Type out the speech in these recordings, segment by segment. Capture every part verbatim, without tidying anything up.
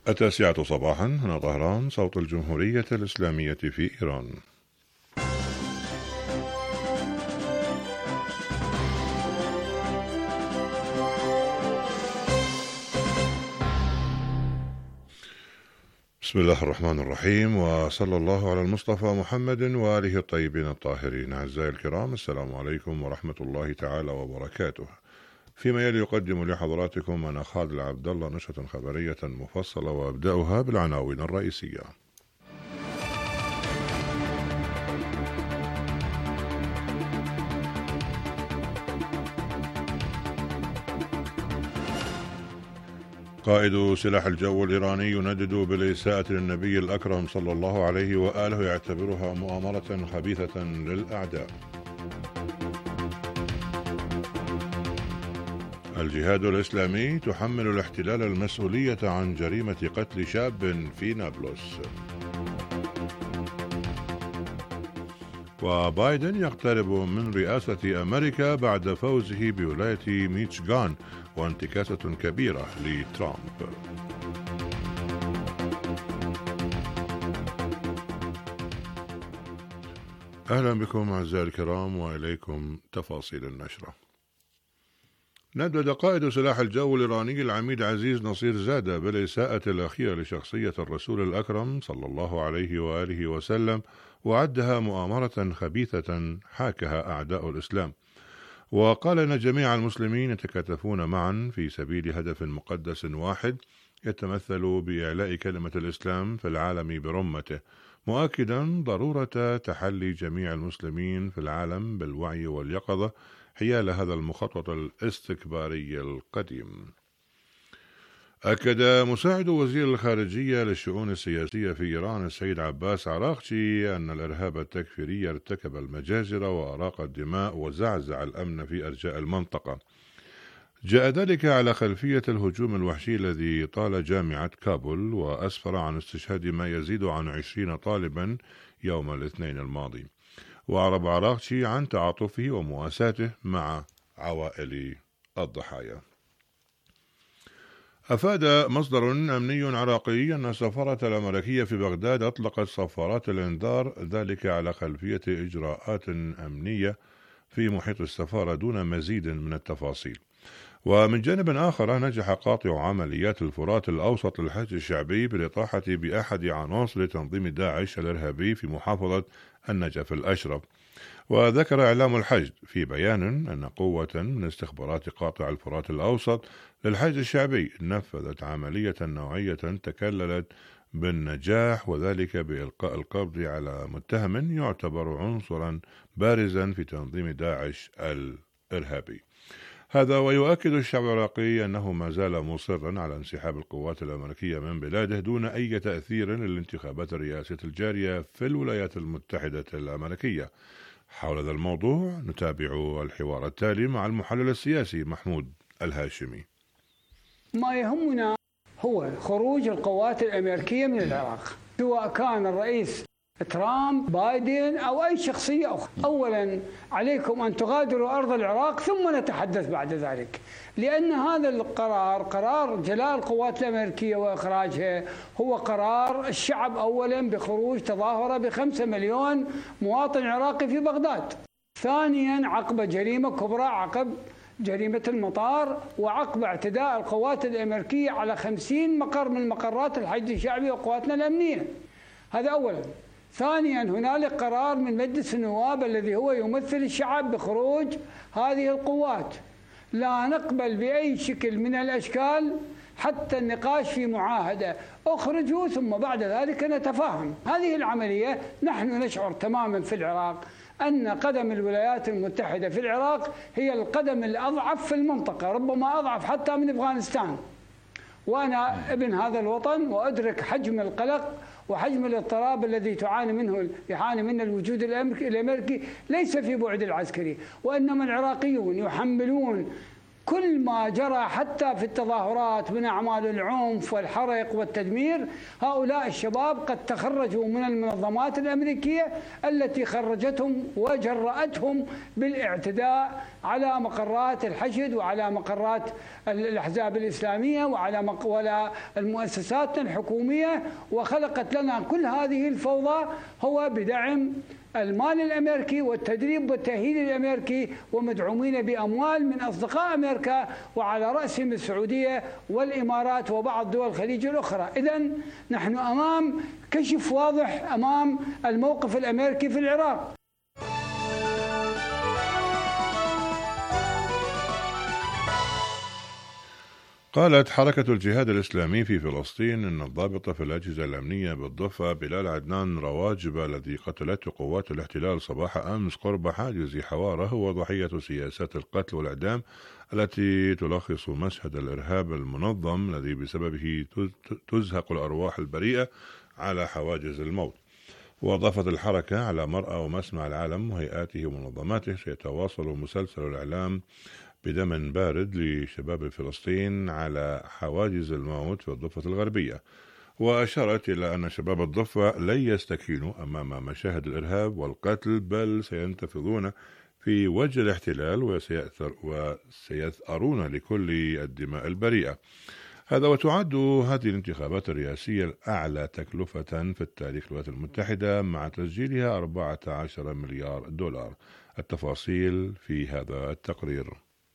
التاسعة صباحا، هنا طهران، صوت الجمهورية الإسلامية في إيران. بسم الله الرحمن الرحيم، وصلى الله على المصطفى محمد وآله الطيبين الطاهرين. أعزائي الكرام، السلام عليكم ورحمة الله تعالى وبركاته. فيما يلي يقدم لحضراتكم أنا خالد عبد الله نشرة خبرية مفصلة، وأبدأها بالعناوين الرئيسية. قائد سلاح الجو الإيراني يندد بالإساءة للنبي الأكرم صلى الله عليه وآله، يعتبرها مؤامرة خبيثة للأعداء. الجهاد الإسلامي تحمل الاحتلال المسؤولية عن جريمة قتل شاب في نابلس. وبايدن يقترب من رئاسة أمريكا بعد فوزه بولاية ميشيغان، وانتكاسة كبيرة لترامب. أهلا بكم أعزائي الكرام، وإليكم تفاصيل النشرة. ندد قائد سلاح الجو الإيراني العميد عزيز نصير زادة بالإساءة الأخيرة لشخصية الرسول الأكرم صلى الله عليه وآله وسلم، وعدها مؤامرة خبيثة حاكها أعداء الإسلام، وقال إن جميع المسلمين يتكاتفون معا في سبيل هدف مقدس واحد يتمثل بإعلاء كلمة الإسلام في العالم برمته، مؤكدا ضرورة تحلي جميع المسلمين في العالم بالوعي واليقظة حيال هذا المخطط الاستكباري القديم. أكد مساعد وزير الخارجية للشؤون السياسية في إيران السيد عباس عراقجي أن الإرهاب التكفيري ارتكب المجازر وأراق الدماء وزعزع الأمن في أرجاء المنطقة. جاء ذلك على خلفية الهجوم الوحشي الذي طال جامعة كابول، وأسفر عن استشهاد ما يزيد عن عشرين طالبا يوم الاثنين الماضي. وأعرب عراقجي عن تعاطفه ومواساته مع عوائل الضحايا. أفاد مصدر أمني عراقي أن السفارة الأمريكية في بغداد أطلقت صفارات الإنذار، ذلك على خلفية إجراءات أمنية في محيط السفارة دون مزيد من التفاصيل. ومن جانب آخر، نجح قاطع عمليات الفرات الأوسط للحج الشعبي بالإطاحة بأحد عناصر تنظيم داعش الإرهابي في محافظة النجف الأشرف. وذكر إعلام الحج في بيان أن قوة من استخبارات قاطع الفرات الأوسط للحج الشعبي نفذت عملية نوعية تكللت بالنجاح، وذلك بإلقاء القبض على متهم يعتبر عنصرا بارزا في تنظيم داعش الإرهابي. هذا ويؤكد الشعب العراقي أنه ما زال مصرا على انسحاب القوات الأمريكية من بلاده دون أي تأثير للانتخابات الرئاسية الجارية في الولايات المتحدة الأمريكية. حول هذا الموضوع نتابع الحوار التالي مع المحلل السياسي محمود الهاشمي. ما يهمنا هو خروج القوات الأمريكية من العراق، سواء كان الرئيس ترامب، بايدن أو أي شخصية أخرى. أولا عليكم أن تغادروا أرض العراق، ثم نتحدث بعد ذلك، لأن هذا القرار، قرار جلاء القوات الأمريكية وإخراجها، هو قرار الشعب أولا بخروج تظاهرة بخمسة مليون مواطن عراقي في بغداد. ثانيا عقب جريمة كبرى، عقب جريمة المطار، وعقب اعتداء القوات الأمريكية على خمسين مقر من مقرات الحج الشعبي وقواتنا الأمنية. هذا أولا. ثانيا هنالك قرار من مجلس النواب الذي هو يمثل الشعب بخروج هذه القوات. لا نقبل بأي شكل من الأشكال حتى النقاش في معاهدة، اخرجوا ثم بعد ذلك نتفاهم. هذه العملية نحن نشعر تماما في العراق أن قدم الولايات المتحدة في العراق هي القدم الأضعف في المنطقة، ربما أضعف حتى من أفغانستان. وأنا ابن هذا الوطن وأدرك حجم القلق وحجم الاضطراب الذي تعاني منه يعاني منه الوجود الأمريكي ليس في بعد العسكري، وإنما العراقيون يحملون كل ما جرى حتى في التظاهرات من أعمال العنف والحرق والتدمير، هؤلاء الشباب قد تخرجوا من المنظمات الأمريكية التي خرجتهم وجرأتهم بالاعتداء على مقرات الحشد وعلى مقرات الأحزاب الإسلامية وعلى ولا المؤسسات الحكومية، وخلقت لنا كل هذه الفوضى هو بدعم المال الأمريكي والتدريب والتأهيل الأمريكي، ومدعومين بأموال من أصدقاء أمريكا وعلى رأسهم السعودية والإمارات وبعض دول الخليج الأخرى. إذن نحن أمام كشف واضح أمام الموقف الأمريكي في العراق. قالت حركة الجهاد الإسلامي في فلسطين أن الضابط في الأجهزة الأمنية بالضفة بلال عدنان رواجب الذي قتلته قوات الاحتلال صباح أمس قرب حاجز حواره هو ضحية سياسات القتل والإعدام التي تلخص مشهد الإرهاب المنظم الذي بسببه تزهق الأرواح البريئة على حواجز الموت. وأضافت الحركة على مرأى ومسمع العالم وهيئاته ومنظماته سيتواصل مسلسل الإعلام بدم بارد لشباب فلسطين على حواجز الموت في الضفة الغربية. وأشارت إلى أن شباب الضفة لن يستكينوا أمام مشاهد الإرهاب والقتل، بل سينتفضون في وجه الاحتلال وسيثأرون لكل الدماء البريئة. هذا وتعد هذه الانتخابات الرئاسية الأعلى تكلفة في التاريخ الولايات المتحدة مع تسجيلها أربعة عشر مليار دولار. التفاصيل في هذا التقرير.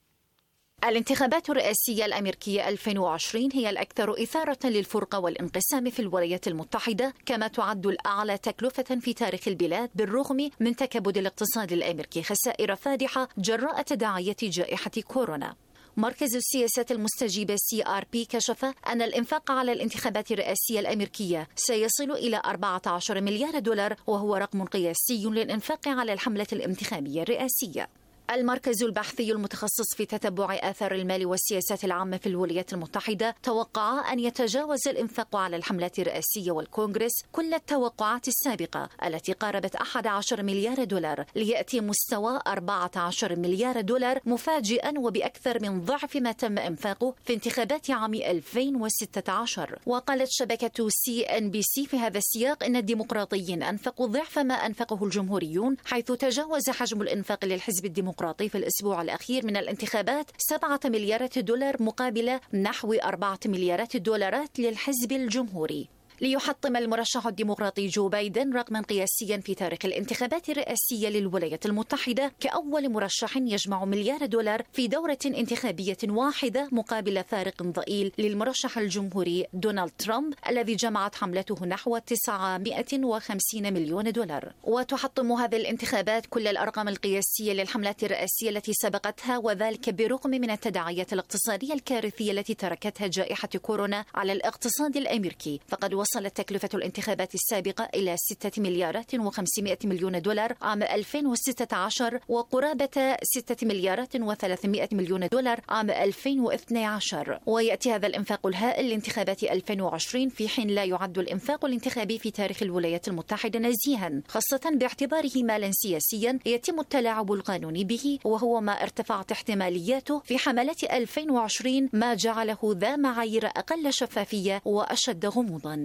الانتخابات الرئاسية الأمريكية ألفين وعشرين هي الأكثر إثارة للفرقة والانقسام في الولايات المتحدة، كما تعد الأعلى تكلفة في تاريخ البلاد بالرغم من تكبد الاقتصاد الأمريكي خسائر فادحة جراء تداعيات جائحة كورونا. مركز السياسات المستجيبة سي آر بي كشف أن الإنفاق على الانتخابات الرئاسية الأمريكية سيصل إلى أربعة عشر مليار دولار، وهو رقم قياسي للإنفاق على الحملة الانتخابية الرئاسية. المركز البحثي المتخصص في تتبع آثار المال والسياسات العامة في الولايات المتحدة توقع أن يتجاوز الإنفاق على الحملات الرئاسية والكونغرس كل التوقعات السابقة التي قاربت أحد عشر مليار دولار، ليأتي مستوى أربعة عشر مليار دولار مفاجئا وبأكثر من ضعف ما تم إنفاقه في انتخابات عام ألفين وستة عشر. وقالت شبكة سي إن بي سي في هذا السياق أن الديمقراطيين أنفقوا ضعف ما أنفقه الجمهوريون، حيث تجاوز حجم الإنفاق للحزب الديمقراطي في الأسبوع الأخير من الانتخابات سبعة مليارات دولار مقابل نحو أربعة مليارات دولارات للحزب الجمهوري. ليحطم المرشح الديمقراطي جو بايدن رقما قياسيا في تاريخ الانتخابات الرئاسية للولايات المتحدة كأول مرشح يجمع مليار دولار في دورة انتخابية واحدة، مقابل فارق ضئيل للمرشح الجمهوري دونالد ترامب الذي جمعت حملته نحو تسعمائة وخمسين مليون دولار. وتحطم هذه الانتخابات كل الأرقام القياسية للحملات الرئاسية التي سبقتها، وذلك برغم من التداعيات الاقتصادية الكارثية التي تركتها جائحة كورونا على الاقتصاد الأمريكي. فقد وصلت تكلفة الانتخابات السابقة إلى ستة مليارات وخمسمائة مليون دولار عام ألفين وستة عشر، وقرابة ستة مليارات وثلاثمائة مليون دولار عام ألفين واثني عشر. ويأتي هذا الإنفاق الهائل لانتخابات ألفين وعشرين في حين لا يعد الإنفاق الانتخابي في تاريخ الولايات المتحدة نزيها، خاصة باعتباره مالا سياسيا يتم التلاعب القانوني به، وهو ما ارتفعت احتمالياته في حملات ألفين وعشرين، ما جعله ذا معايير أقل شفافية وأشد غموضا.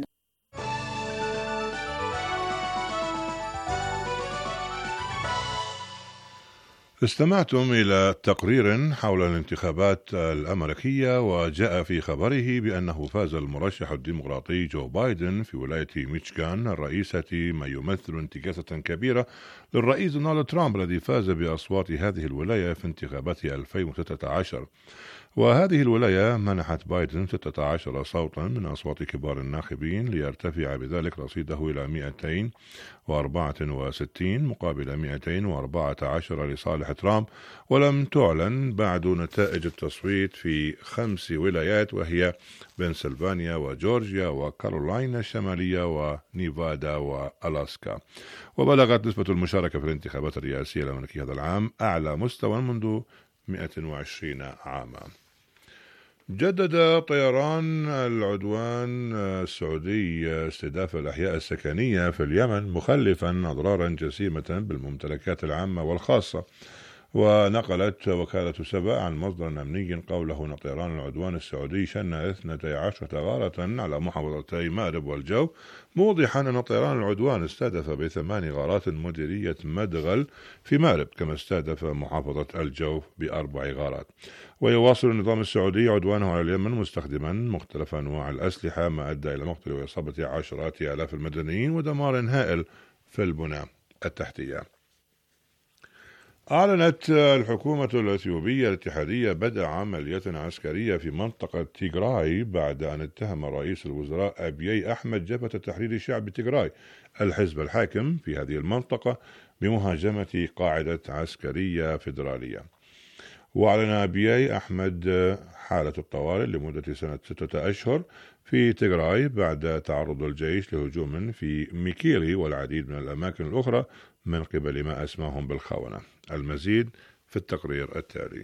استمعتم إلى تقرير حول الانتخابات الأمريكية، وجاء في خبره بأنه فاز المرشح الديمقراطي جو بايدن في ولاية ميشيغان الرئيسة، ما يمثل انتكاسة كبيرة للرئيس دونالد ترامب الذي فاز بأصوات هذه الولاية في انتخابات ألفين وستة عشر. وهذه الولاية منحت بايدن ستة عشر صوتا من أصوات كبار الناخبين، ليرتفع بذلك رصيده إلى مئتين وأربعة وستين مقابل مئتين وأربعة عشر لصالح ترامب. ولم تعلن بعد نتائج التصويت في خمس ولايات، وهي بنسلفانيا وجورجيا وكارولاينا الشمالية ونيفادا وألاسكا. وبلغت نسبة المشاركة في الانتخابات الرئاسية الأمريكية هذا العام أعلى مستوى منذ مئة وعشرين عاما. جدد طيران العدوان السعودي استهداف الأحياء السكنية في اليمن، مخلفا أضرارا جسيمة بالممتلكات العامة والخاصة. ونقلت وكالة سبأ عن مصدر أمني قوله أن طيران العدوان السعودي شن اثنتي عشرة غارة على محافظتي مأرب والجوف، موضحا أن طيران العدوان استهدف بثمان غارات مديرية مدغل في مأرب، كما استهدف محافظة الجوف بأربع غارات. ويواصل النظام السعودي عدوانه على اليمن مستخدما مختلف أنواع الأسلحة، ما أدى إلى مقتل وإصابة عشرات آلاف المدنيين ودمار هائل في البنى التحتية. أعلنت الحكومة الأثيوبية الاتحادية بدء عملية عسكرية في منطقة تيغراي بعد أن اتهم رئيس الوزراء أبيي أحمد جبهة تحرير شعب تيغراي الحزب الحاكم في هذه المنطقة بمهاجمة قاعدة عسكرية فيدرالية. وأعلن أبيي أحمد حالة الطوارئ لمدة سنة ستة أشهر في تيغراي بعد تعرض الجيش لهجوم في ميكيلي والعديد من الأماكن الأخرى من قبل ما أسماهم بالخونة. المزيد في التقرير التالي.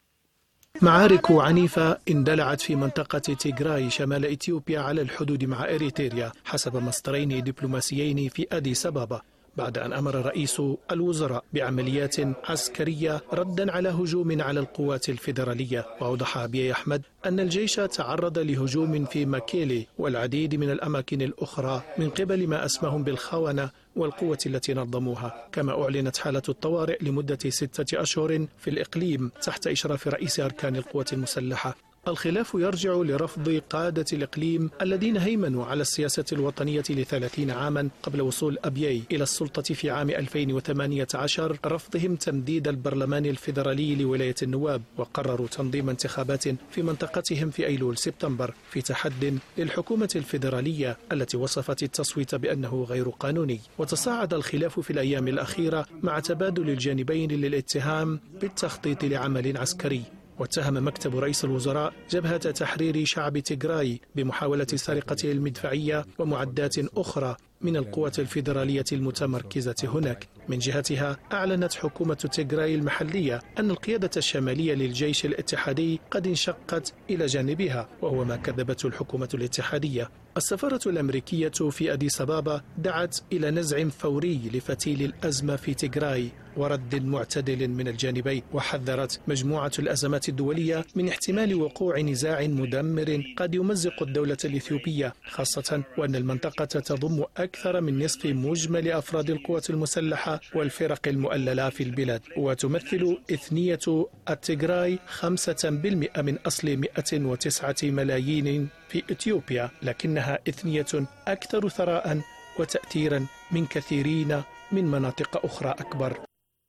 معارك عنيفة اندلعت في منطقة تيغراي شمال إثيوبيا على الحدود مع إريتريا حسب مصدرين دبلوماسيين في أديس أبابا، بعد أن أمر رئيس الوزراء بعمليات عسكرية ردا على هجوم على القوات الفيدرالية. وأوضح أبيي أحمد أن الجيش تعرض لهجوم في ماكيلي والعديد من الأماكن الأخرى من قبل ما أسماهم بالخونة والقوة التي نظموها. كما أعلنت حالة الطوارئ لمدة ستة أشهر في الإقليم تحت إشراف رئيس أركان القوات المسلحة. الخلاف يرجع لرفض قادة الإقليم الذين هيمنوا على السياسة الوطنية لثلاثين عاما قبل وصول أبيي إلى السلطة في عام ألفين وثمانية عشر، رفضهم تمديد البرلمان الفيدرالي لولاية النواب، وقرروا تنظيم انتخابات في منطقتهم في أيلول سبتمبر في تحد للحكومة الفيدرالية التي وصفت التصويت بأنه غير قانوني. وتصاعد الخلاف في الأيام الأخيرة مع تبادل الجانبين للاتهام بالتخطيط لعمل عسكري. واتهم مكتب رئيس الوزراء جبهة تحرير شعب تيغراي بمحاولة سرقة المدفعية ومعدات أخرى من القوات الفيدرالية المتمركزة هناك. من جهتها أعلنت حكومة تيغراي المحلية أن القيادة الشمالية للجيش الاتحادي قد انشقت إلى جانبها، وهو ما كذبته الحكومة الاتحادية. السفارة الأمريكية في أديس أبابا دعت إلى نزع فوري لفتيل الأزمة في تيغراي ورد معتدل من الجانبين، وحذرت مجموعة الأزمات الدولية من احتمال وقوع نزاع مدمر قد يمزق الدولة الإثيوبية، خاصة وأن المنطقة تضم أكثر من نصف مجمل أفراد القوات المسلحة والفرق المؤللة في البلاد. وتمثل إثنية التيغراي خمسة بالمئة من أصل مئة وتسعة ملايين في إثيوبيا، لكنها إثنية أكثر ثراء وتأثيرا من كثيرين من مناطق أخرى أكبر.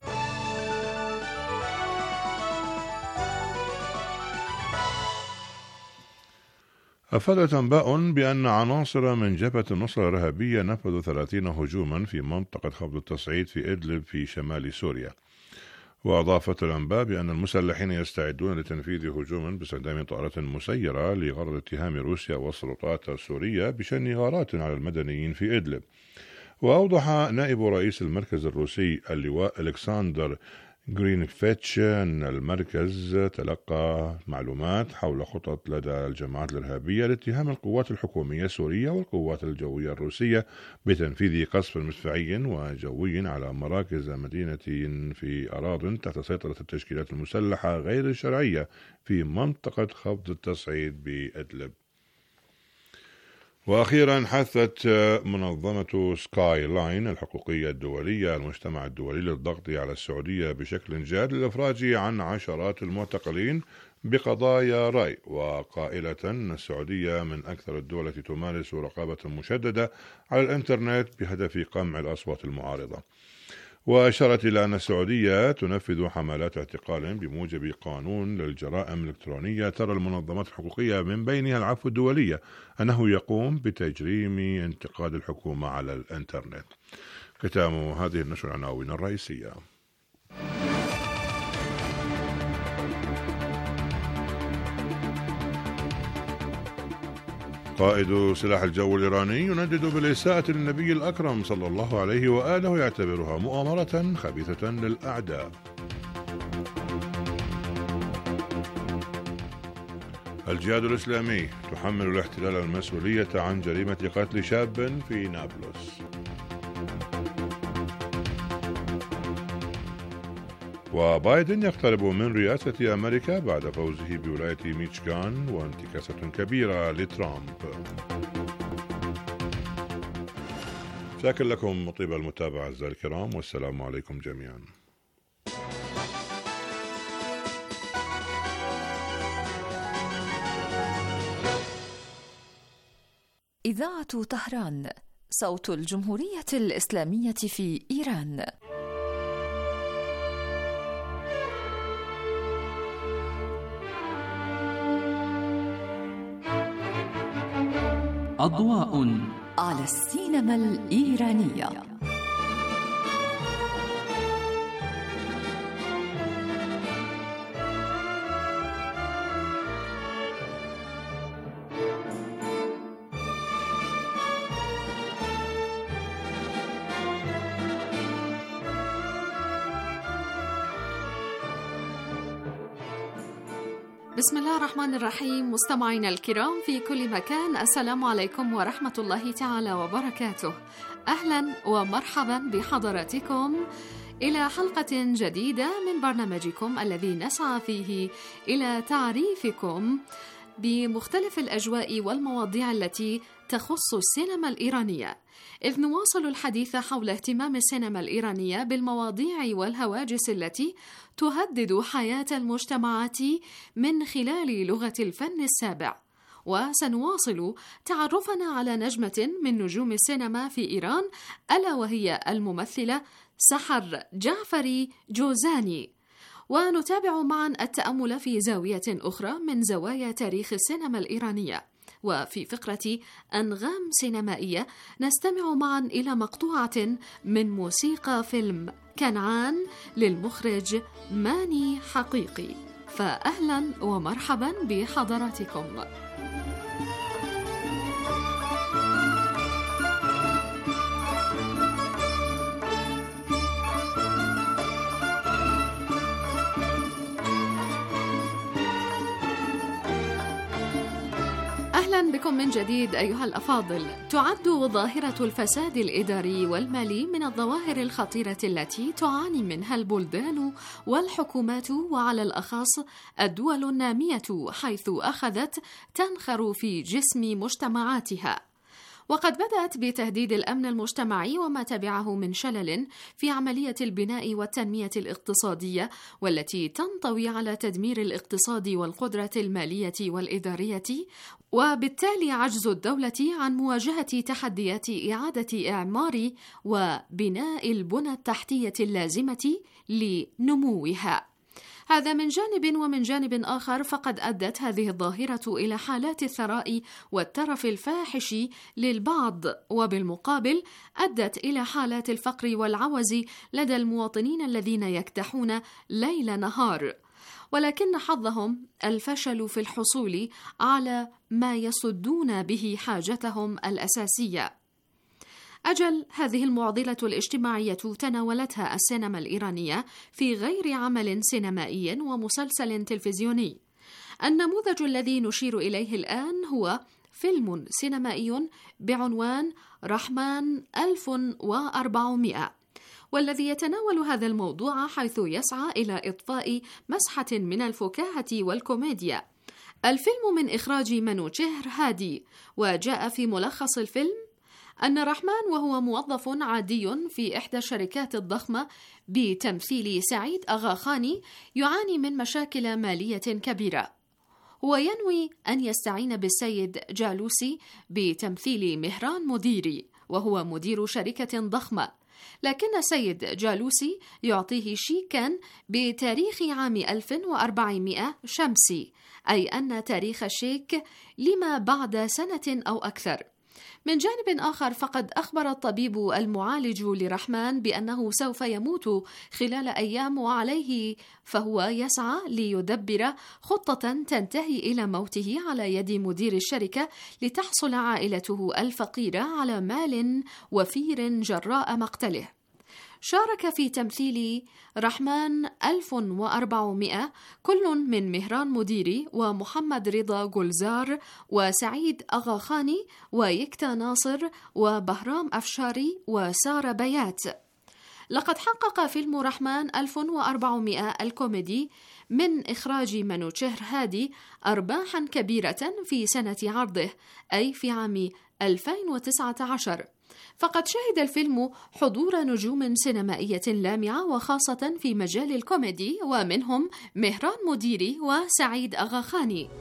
أفادت أنباء بأن عناصر من جبهة النصرة الإرهابية نفذوا ثلاثين هجوما في منطقة خفض التصعيد في إدلب في شمال سوريا. وأضافت الأنباء بأن المسلحين يستعدون لتنفيذ هجوم باستخدام طائرة مسيرة لغرض اتهام روسيا والسلطات السورية بشن غارات على المدنيين في إدلب. وأوضح نائب رئيس المركز الروسي اللواء ألكسندر غرينفيتش أن المركز تلقى معلومات حول خطط لدى الجماعات الإرهابية لاتهام القوات الحكومية السورية والقوات الجوية الروسية بتنفيذ قصف مدفعي وجوي على مراكز مدينة في أراضٍ تحت سيطرة التشكيلات المسلحة غير الشرعية في منطقة خفض التصعيد بإدلب. وأخيرا حثت منظمة سكاي لاين الحقوقية الدولية المجتمع الدولي للضغط على السعودية بشكل جاد للإفراج عن عشرات المعتقلين بقضايا رأي، وقائلة أن السعودية من أكثر الدول التي تمارس رقابة مشددة على الإنترنت بهدف قمع الأصوات المعارضة. وأشارت إلى أن السعودية تنفذ حملات اعتقال بموجب قانون للجرائم الإلكترونية ترى المنظمات الحقوقية من بينها العفو الدولية أنه يقوم بتجريم انتقاد الحكومة على الإنترنت. ختام هذه النشر العناوين الرئيسية. قائد سلاح الجو الإيراني يندد بالإساءة للنبي الأكرم صلى الله عليه وآله يعتبرها مؤامرة خبيثة للأعداء. الجهاد الإسلامي تحمل الاحتلال المسؤولية عن جريمة قتل شاب في نابلس. وبايدن يقترب من رئاسة أمريكا بعد فوزه بولاية ميشيغان وانتكاسة كبيرة لترامب. شاكر لكم طيب المتابعة أعزائي الكرام، والسلام عليكم جميعا. إذاعة طهران، صوت الجمهورية الإسلامية في إيران. أضواء على السينما الإيرانية. بسم الله الرحمن الرحيم. مستمعينا الكرام في كل مكان، السلام عليكم ورحمة الله تعالى وبركاته. أهلا ومرحبا بحضراتكم إلى حلقة جديدة من برنامجكم الذي نسعى فيه إلى تعريفكم بمختلف الأجواء والمواضيع التي تخص السينما الإيرانية، إذ نواصل الحديث حول اهتمام السينما الإيرانية بالمواضيع والهواجس التي تهدد حياة المجتمعات من خلال لغة الفن السابع. وسنواصل تعرفنا على نجمة من نجوم السينما في إيران، ألا وهي الممثلة سحر جعفري جوزاني، ونتابع معا التأمل في زاوية أخرى من زوايا تاريخ السينما الإيرانية. وفي فقرة أنغام سينمائية نستمع معا إلى مقطوعة من موسيقى فيلم كنعان للمخرج ماني حقيقي. فأهلا ومرحبا بحضراتكم. أهلا بكم من جديد أيها الأفاضل. تعد ظاهرة الفساد الإداري والمالي من الظواهر الخطيرة التي تعاني منها البلدان والحكومات، وعلى الأخص الدول النامية، حيث أخذت تنخر في جسم مجتمعاتها. وقد بدأت بتهديد الأمن المجتمعي وما تبعه من شلل في عملية البناء والتنمية الاقتصادية، والتي تنطوي على تدمير الاقتصاد والقدرة المالية والإدارية، وبالتالي عجز الدولة عن مواجهة تحديات إعادة إعمار وبناء البنى التحتية اللازمة لنموها. هذا من جانب، ومن جانب آخر فقد أدت هذه الظاهرة إلى حالات الثراء والترف الفاحش للبعض، وبالمقابل أدت إلى حالات الفقر والعوز لدى المواطنين الذين يكدحون ليل نهار، ولكن حظهم الفشل في الحصول على ما يسدون به حاجتهم الأساسية. أجل هذه المعضلة الاجتماعية تناولتها السينما الإيرانية في غير عمل سينمائي ومسلسل تلفزيوني. النموذج الذي نشير إليه الآن هو فيلم سينمائي بعنوان رحمن ألف وأربعمائة، والذي يتناول هذا الموضوع حيث يسعى إلى إضفاء مسحة من الفكاهة والكوميديا. الفيلم من إخراج منوچهر هادي، وجاء في ملخص الفيلم أن رحمن وهو موظف عادي في إحدى الشركات الضخمة بتمثيل سعيد أغاخاني يعاني من مشاكل مالية كبيرة. هو ينوي أن يستعين بالسيد جالوسي بتمثيل مهران مديري، وهو مدير شركة ضخمة، لكن السيد جالوسي يعطيه شيكا بتاريخ عام ألف وأربعمائة شمسي، أي أن تاريخ الشيك لما بعد سنة أو أكثر. من جانب آخر فقد أخبر الطبيب المعالج لرحمن بأنه سوف يموت خلال أيام، وعليه فهو يسعى ليدبر خطة تنتهي إلى موته على يد مدير الشركة لتحصل عائلته الفقيرة على مال وفير جراء مقتله. شارك في تمثيل رحمن ألف وأربعمائة كل من مهران مديري ومحمد رضا جلزار وسعيد أغاخاني ويكتا ناصر وبهرام أفشاري وسارة بيات. لقد حقق فيلم رحمن ألف وأربعمائة الكوميدي من إخراج منوتشهر هادي أرباحا كبيرة في سنة عرضه، أي في عام ألفين وتسعة عشر. فقد شهد الفيلم حضور نجوم سينمائية لامعة وخاصة في مجال الكوميدي، ومنهم مهران مديري وسعيد أغاخاني.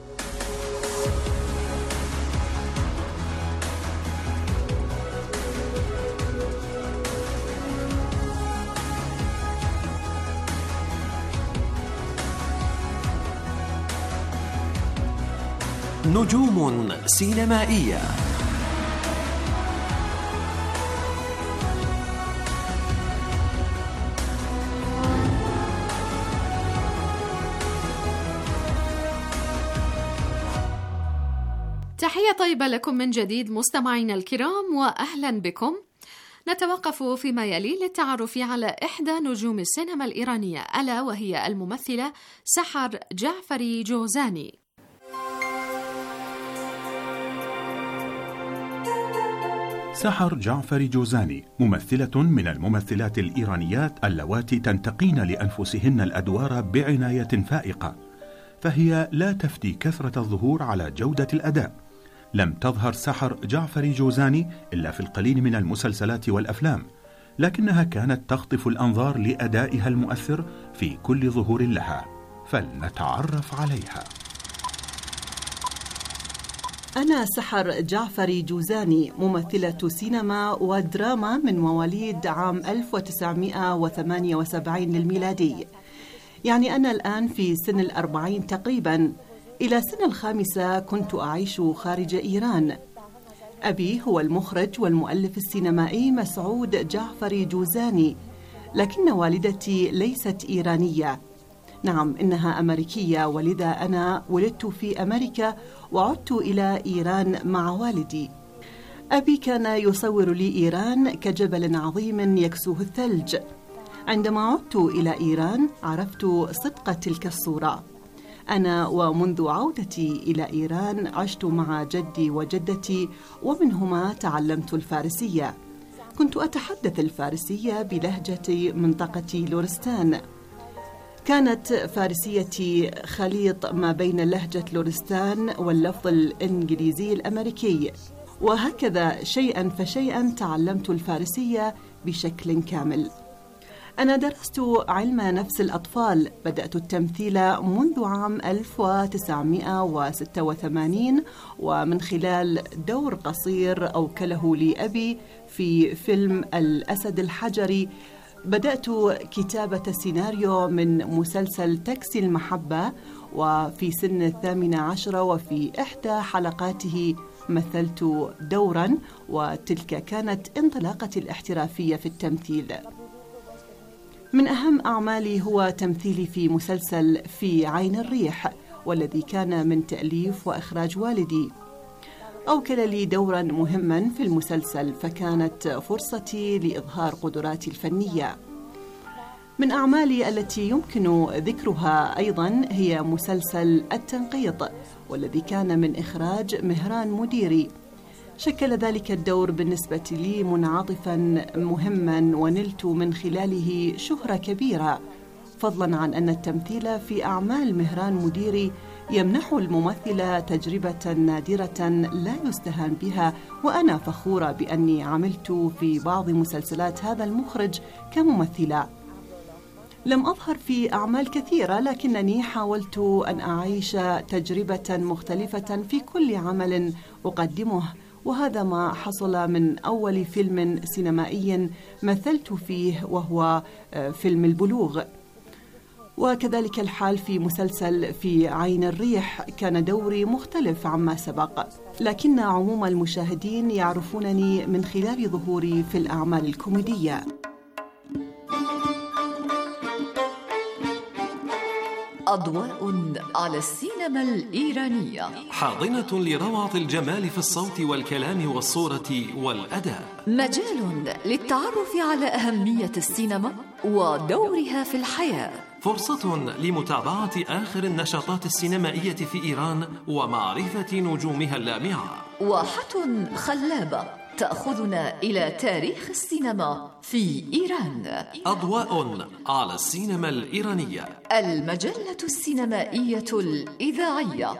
نجوم سينمائية. تحية طيبة لكم من جديد مستمعينا الكرام، وأهلا بكم. نتوقف فيما يلي للتعرف على إحدى نجوم السينما الإيرانية، ألا وهي الممثلة سحر جعفري جوزاني. سحر جعفري جوزاني ممثلة من الممثلات الإيرانيات اللواتي تنتقين لأنفسهن الأدوار بعناية فائقة، فهي لا تفتي كثرة الظهور على جودة الأداء. لم تظهر سحر جعفري جوزاني إلا في القليل من المسلسلات والأفلام، لكنها كانت تخطف الأنظار لأدائها المؤثر في كل ظهور لها، فلنتعرف عليها. أنا سحر جعفري جوزاني، ممثلة سينما ودراما من مواليد عام ألف وتسعمائة وثمانية وسبعين الميلادي، يعني أنا الآن في سن الأربعين تقريبا. إلى سن الخامسة كنت أعيش خارج إيران. أبي هو المخرج والمؤلف السينمائي مسعود جعفري جوزاني، لكن والدتي ليست إيرانية. نعم، إنها أمريكية، ولذا أنا ولدت في أمريكا وعدت إلى إيران مع والدي. أبي كان يصور لي إيران كجبل عظيم يكسوه الثلج. عندما عدت إلى إيران عرفت صدق تلك الصورة. أنا ومنذ عودتي إلى إيران عشت مع جدي وجدتي، ومنهما تعلمت الفارسية. كنت أتحدث الفارسية بلهجة منطقة لورستان. كانت فارسيتي خليط ما بين لهجة لورستان واللفظ الإنجليزي الأمريكي، وهكذا شيئا فشيئا تعلمت الفارسية بشكل كامل. أنا درست علم نفس الأطفال، بدأت التمثيل منذ عام ألف وتسعمائة وستة وثمانين، ومن خلال دور قصير أوكله لي أبي في فيلم الأسد الحجري بدأت كتابة السيناريو من مسلسل تاكسي المحبة، وفي سن الثامنة عشرة وفي إحدى حلقاته مثلت دورا، وتلك كانت انطلاقتي الاحترافية في التمثيل. من أهم أعمالي هو تمثيلي في مسلسل في عين الريح، والذي كان من تأليف وإخراج والدي. أوكل لي دورا مهما في المسلسل، فكانت فرصتي لإظهار قدراتي الفنية. من أعمالي التي يمكن ذكرها أيضا هي مسلسل التنقيط، والذي كان من إخراج مهران مديري. شكل ذلك الدور بالنسبة لي منعطفا مهما، ونلت من خلاله شهرة كبيرة، فضلا عن أن التمثيل في أعمال مهران مديري يمنح الممثلة تجربة نادرة لا يستهان بها، وأنا فخورة بأني عملت في بعض مسلسلات هذا المخرج كممثلة. لم أظهر في أعمال كثيرة، لكنني حاولت أن أعيش تجربة مختلفة في كل عمل أقدمه، وهذا ما حصل من أول فيلم سينمائي مثلت فيه، وهو فيلم البلوغ. وكذلك الحال في مسلسل في عين الريح، كان دوري مختلف عما سبق، لكن عموم المشاهدين يعرفونني من خلال ظهوري في الأعمال الكوميدية. أضواء على السينما الإيرانية، حاضنة لروعة الجمال في الصوت والكلام والصورة والأداء، مجال للتعرف على أهمية السينما ودورها في الحياة، فرصة لمتابعة آخر النشاطات السينمائية في إيران ومعرفة نجومها اللامعة، واحة خلابة تأخذنا إلى تاريخ السينما في إيران. أضواء على السينما الإيرانية، المجلة السينمائية الإذاعية.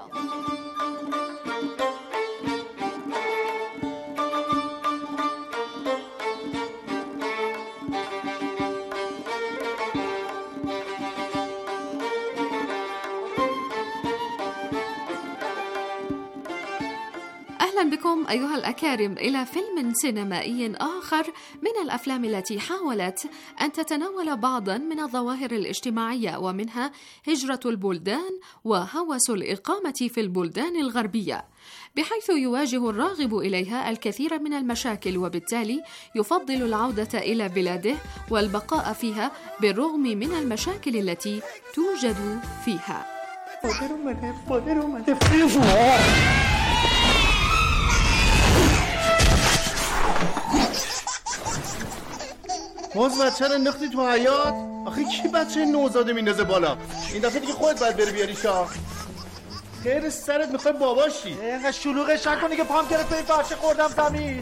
أهلا بكم أيها الأكارم إلى فيلم سينمائي آخر من الأفلام التي حاولت أن تتناول بعضا من الظواهر الاجتماعية، ومنها هجرة البلدان وهوس الإقامة في البلدان الغربية، بحيث يواجه الراغب إليها الكثير من المشاكل، وبالتالي يفضل العودة إلى بلاده والبقاء فيها بالرغم من المشاكل التي توجد فيها. باز بچه رو انداختی تو حیاط؟ آخه کی بچه نوزاده میندازه بالا؟ این دفعه دیگه خودت باید بری بیاری شاه. خیر سرت میخوای باباشی. اینقدر شلوغش نکنی که پام گرفت این فرشه خوردم زمین.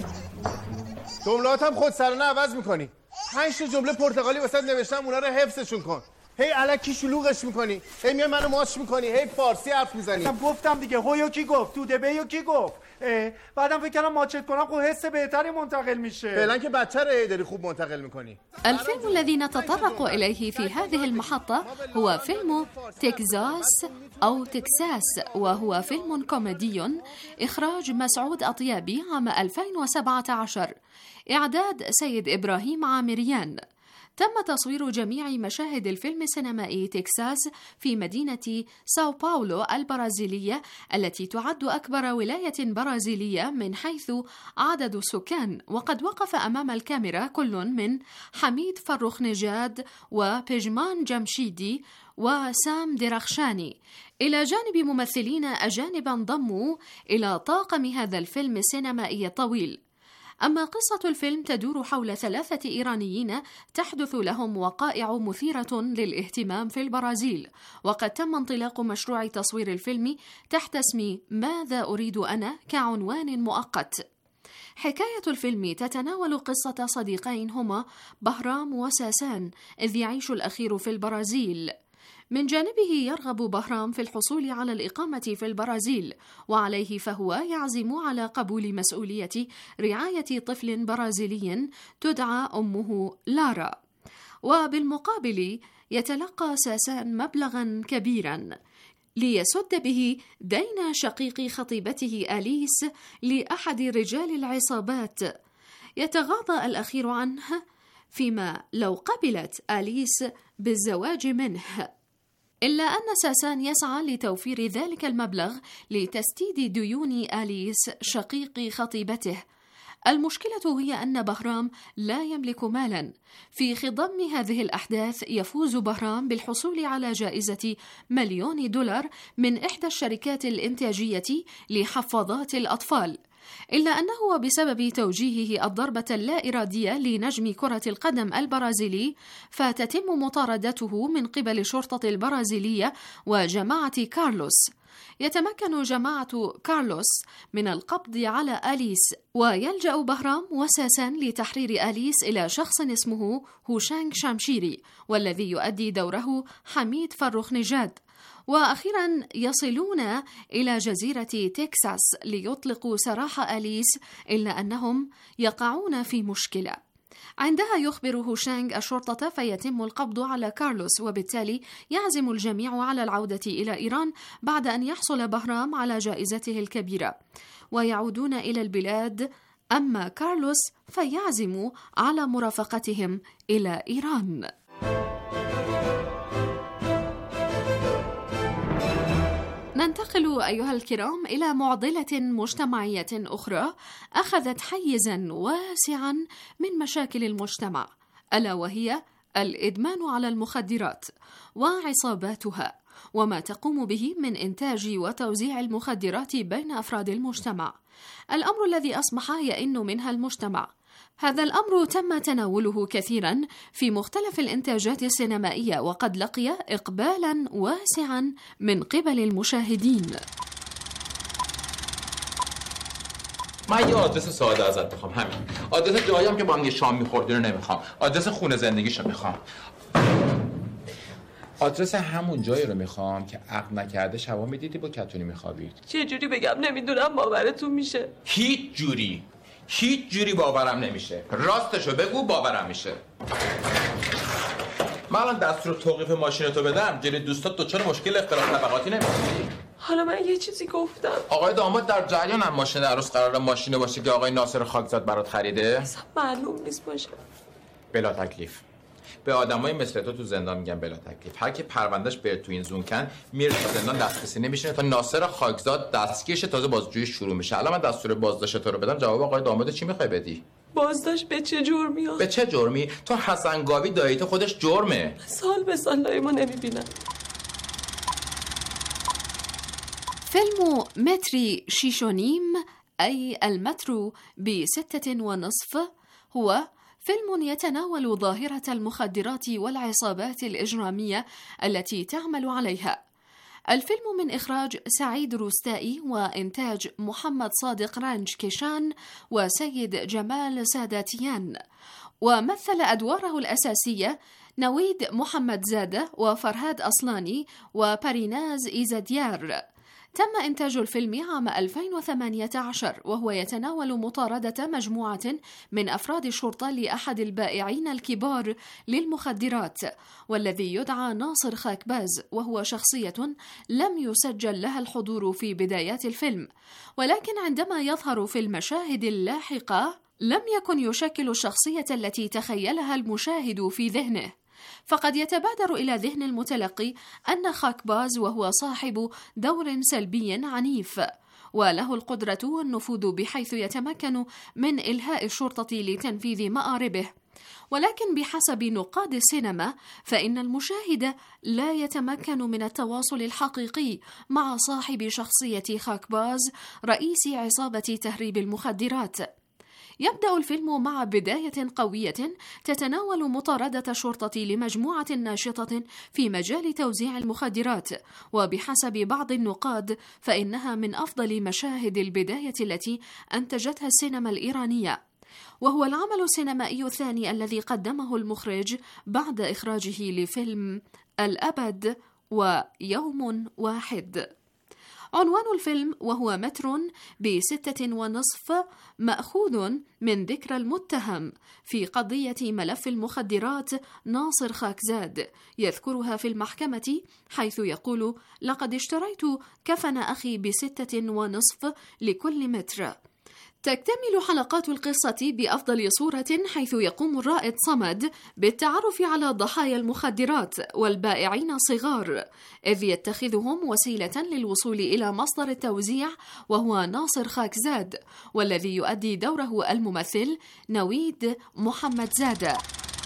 جملاتم خود سرانه عوض میکنی. پنج تا جمله پرتغالی واسه نوشتم، اونا رو حفظشون کن. هی الکی شلوغش میکنی، هی میای منو ماچ میکنی، هی فارسی حرف میزنی. من گفتم دیگه، هویو کی گفت؟ توده بیو کی گفت؟ بعدم فکر کنم ماچت کنم خب حس بهتری منتقل میشه. فعلا که بچه رو داری خوب منتقل میکنی. الفيلم الذي نتطرق إليه في هذه المحطة هو فيلم تكزاس أو تكساس، وهو فيلم كوميدي إخراج مسعود أطيابي عام ألفين وسبعة عشر، إعداد سيد إبراهيم عامريان. تم تصوير جميع مشاهد الفيلم السينمائي تكساس في مدينة ساو باولو البرازيلية، التي تعد أكبر ولاية برازيلية من حيث عدد السكان. وقد وقف أمام الكاميرا كل من حميد فرخنجاد وبيجمان جمشيدي وسام درخشاني، إلى جانب ممثلين أجانب انضموا إلى طاقم هذا الفيلم السينمائي الطويل. أما قصة الفيلم تدور حول ثلاثة إيرانيين تحدث لهم وقائع مثيرة للاهتمام في البرازيل، وقد تم انطلاق مشروع تصوير الفيلم تحت اسم ماذا أريد أنا كعنوان مؤقت. حكاية الفيلم تتناول قصة صديقين هما بهرام وساسان، إذ يعيش الأخير في البرازيل. من جانبه يرغب بهرام في الحصول على الإقامة في البرازيل، وعليه فهو يعزم على قبول مسؤولية رعاية طفل برازيلي تدعى أمه لارا. وبالمقابل يتلقى ساسان مبلغا كبيرا ليسد به دين شقيق خطيبته أليس لأحد رجال العصابات يتغاضى الأخير عنه، فيما لو قبلت أليس بالزواج منه. إلا أن ساسان يسعى لتوفير ذلك المبلغ لتسديد ديون أليس شقيق خطيبته. المشكلة هي أن بهرام لا يملك مالا. في خضم هذه الأحداث يفوز بهرام بالحصول على جائزة مليون دولار من إحدى الشركات الإنتاجية لحفاضات الأطفال، إلا أنه بسبب توجيهه الضربة اللا إرادية لنجم كرة القدم البرازيلي فتتم مطاردته من قبل الشرطة البرازيلية وجماعة كارلوس. يتمكن جماعة كارلوس من القبض على أليس، ويلجأ بهرام وساسان لتحرير أليس إلى شخص اسمه هوشانغ شامشيري، والذي يؤدي دوره حميد فرخنجاد. وأخيرا يصلون إلى جزيرة تكساس ليطلقوا سراح أليس، إلا أنهم يقعون في مشكلة. عندها يخبر هوشانغ الشرطة فيتم القبض على كارلوس، وبالتالي يعزم الجميع على العودة إلى إيران بعد أن يحصل بهرام على جائزته الكبيرة، ويعودون إلى البلاد. أما كارلوس فيعزم على مرافقتهم إلى إيران. ننتقل أيها الكرام إلى معضلة مجتمعية أخرى أخذت حيزاً واسعاً من مشاكل المجتمع، ألا وهي الإدمان على المخدرات وعصاباتها، وما تقوم به من إنتاج وتوزيع المخدرات بين أفراد المجتمع، الأمر الذي أصبح يئن منها المجتمع. هذا الأمر تم تناوله كثيرا في مختلف الإنتاجات السينمائية، وقد لقي إقبالا واسعا من قبل المشاهدين. من یه آدرس ساده ازت میخوام، همین. آدرس جایی هم که با هم یه شام می‌خوردی رو نمیخوام. آدرس خونه زندگیشو میخوام. آدرس همون جایی رو میخوام که عقد نکرده شبا میدیدی با کتونی میخوابید. چه جوری بگم نمیدونم باورتون میشه. هیچ جوری هیچ جوری باورم نمیشه. راستشو بگو باورم میشه. من الان دستور توقیف ماشینتو بدم جلوی دوستات دچار مشکل اختلاف طبقاتی نمیشی؟ حالا من یه چیزی گفتم. آقای داماد در جریان هم ماشین عروس قراره ماشینه باشه که آقای ناصر خاکزاد برات خریده؟ اصلا معلوم نیست باشه. بلا تکلیف. به آدمای مثل تو تو زندان میگن بلا تکلیف. هر کی پروندهش بره تو این زون کن میره تو زندان دست به سینه میشینه تا ناصر خاکزاد دستگیرش تازه بازجویی شروع میشه. الان من دستور بازداشت تو رو بدم، جواب آقای داماد چی میخوای بدی؟ بازداشت به چه جرمی؟ به چه جرمی؟ تو حسن گاوی داییت خودش جرمه. سال به سال دایی ما نمیبینن. فيلم متري شيشونيم أي المترو بستة ونصف هو فيلم يتناول ظاهرة المخدرات والعصابات الإجرامية التي تعمل عليها. الفيلم من إخراج سعيد روستائي وإنتاج محمد صادق رانج كيشان وسيد جمال ساداتيان، ومثل أدواره الأساسية نويد محمد زادة وفرهاد أصلاني وباريناز إيزاديار. تم إنتاج الفيلم عام ألفين وثمانية عشر، وهو يتناول مطاردة مجموعة من أفراد الشرطة لأحد البائعين الكبار للمخدرات والذي يدعى ناصر خاكباز، وهو شخصية لم يسجل لها الحضور في بدايات الفيلم، ولكن عندما يظهر في المشاهد اللاحقة لم يكن يشكل الشخصية التي تخيلها المشاهد في ذهنه. فقد يتبادر إلى ذهن المتلقي أن خاكباز وهو صاحب دور سلبي عنيف وله القدرة والنفوذ بحيث يتمكن من إلهاء الشرطة لتنفيذ مآربه، ولكن بحسب نقاد السينما فإن المشاهد لا يتمكن من التواصل الحقيقي مع صاحب شخصية خاكباز رئيس عصابة تهريب المخدرات. يبدأ الفيلم مع بداية قوية تتناول مطاردة الشرطة لمجموعة ناشطة في مجال توزيع المخدرات، وبحسب بعض النقاد فإنها من أفضل مشاهد البداية التي أنتجتها السينما الإيرانية، وهو العمل السينمائي الثاني الذي قدمه المخرج بعد إخراجه لفيلم الأبد ويوم واحد. عنوان الفيلم وهو متر بستة ونصف مأخوذ من ذكرى المتهم في قضية ملف المخدرات ناصر خاكزاد يذكرها في المحكمة، حيث يقول: لقد اشتريت كفن أخي بستة ونصف لكل متر. تكتمل حلقات القصة بأفضل صورة، حيث يقوم الرائد صمد بالتعرف على ضحايا المخدرات والبائعين الصغار، إذ يتخذهم وسيلة للوصول إلى مصدر التوزيع وهو ناصر خاكزاد، والذي يؤدي دوره الممثل نويد محمد زادة.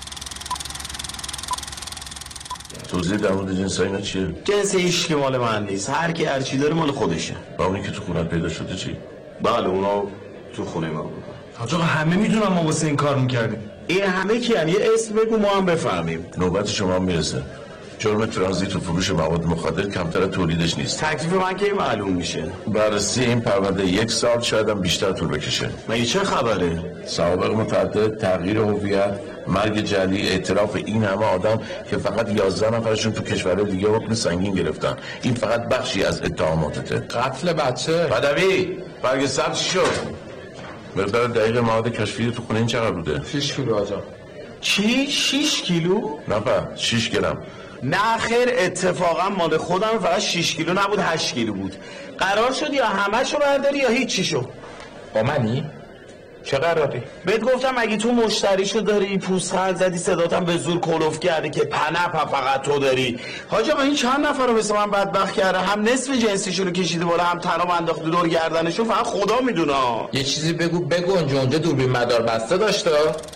توضیح در مورد جنس اینا چیه؟ جنس هیچ که مال من نیست، هر کی هر چی داره مال خودشه. و اونی که تو خونت پیدا شده چی؟ بله اونا تو خونه ما بود. حاج آقا همه میدونن ما واسه این کار میکردیم. این همه کیان؟ یه اسم بگو ما هم بفهمیم. نوبت شما هم میرسه. جرم ترانزیت و فروش مواد مخدر کمتر تولیدش نیست. تکلیف من کی معلوم میشه؟ بررسی این پرونده یک سال شاید هم بیشتر طول بکشه. مگه چه خبره؟ سوابق متعدد، تغییر هویت، مرگ جعلی، اعتراف این همه آدم که فقط یازده نفرشون تو کشورهای دیگه حکم سنگین گرفتن. این فقط بخشی از اتهاماتته. قتل بچه. بدوی، برگ سبز شد. مقدار دقیق مواد کشفی تو خونه این چقدر بوده؟ شش کیلو آجا. چی؟ شش کیلو؟ نه با شش گرم. نه خیر، اتفاقا مال خودم فقط شش کیلو نبود، هشت کیلو بود. قرار شد یا همه‌شو برداری یا هیچیشو؟ با منی؟ چه قراری؟ بهت گفتم اگه تو مشتریشو داری، پوزخند زدی، صداتم به زور کلوف کرده که پنپ فقط تو داری. حاج آقا این چند نفر رو مثل من بدبخت کرده، هم نصف جنسیشو رو کشیده بالا، هم تناب انداخته دور گردنشو، فقط خدا میدونه. یه چیزی بگو بگو اونجا اونجا دوربین مدار بسته داشته.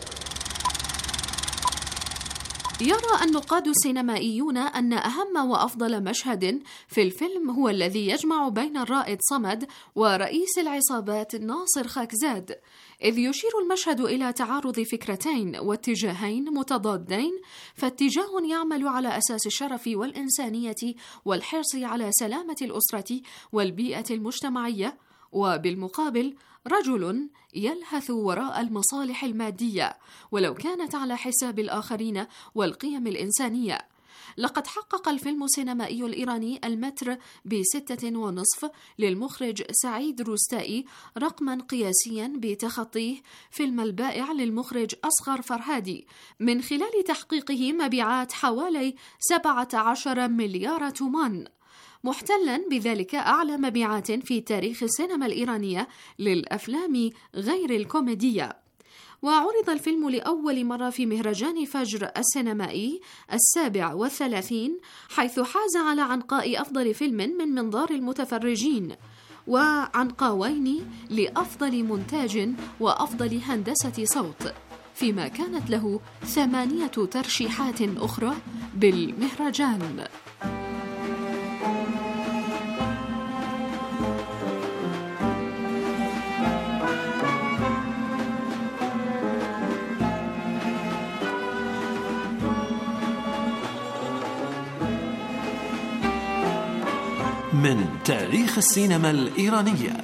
يرى النقاد السينمائيون أن أهم وأفضل مشهد في الفيلم هو الذي يجمع بين الرائد صمد ورئيس العصابات ناصر خاكزاد، إذ يشير المشهد إلى تعارض فكرتين واتجاهين متضادين، فاتجاه يعمل على أساس الشرف والإنسانية والحرص على سلامة الأسرة والبيئة المجتمعية، وبالمقابل رجل يلهث وراء المصالح المادية ولو كانت على حساب الآخرين والقيم الإنسانية. لقد حقق الفيلم السينمائي الإيراني المتر بستة ونصف للمخرج سعيد روستائي رقما قياسيا بتخطيه فيلم البائع للمخرج أصغر فرهادي من خلال تحقيقه مبيعات حوالي سبعة عشر مليار تومان، محتلا بذلك أعلى مبيعات في تاريخ السينما الإيرانية للأفلام غير الكوميدية. وعرض الفيلم لأول مرة في مهرجان فجر السينمائي السابع والثلاثين، حيث حاز على عنقاء أفضل فيلم من منظار المتفرجين وعنقاوين لأفضل منتاج وأفضل هندسة صوت، فيما كانت له ثمانية ترشيحات أخرى بالمهرجان. من تاريخ السينما الإيرانية.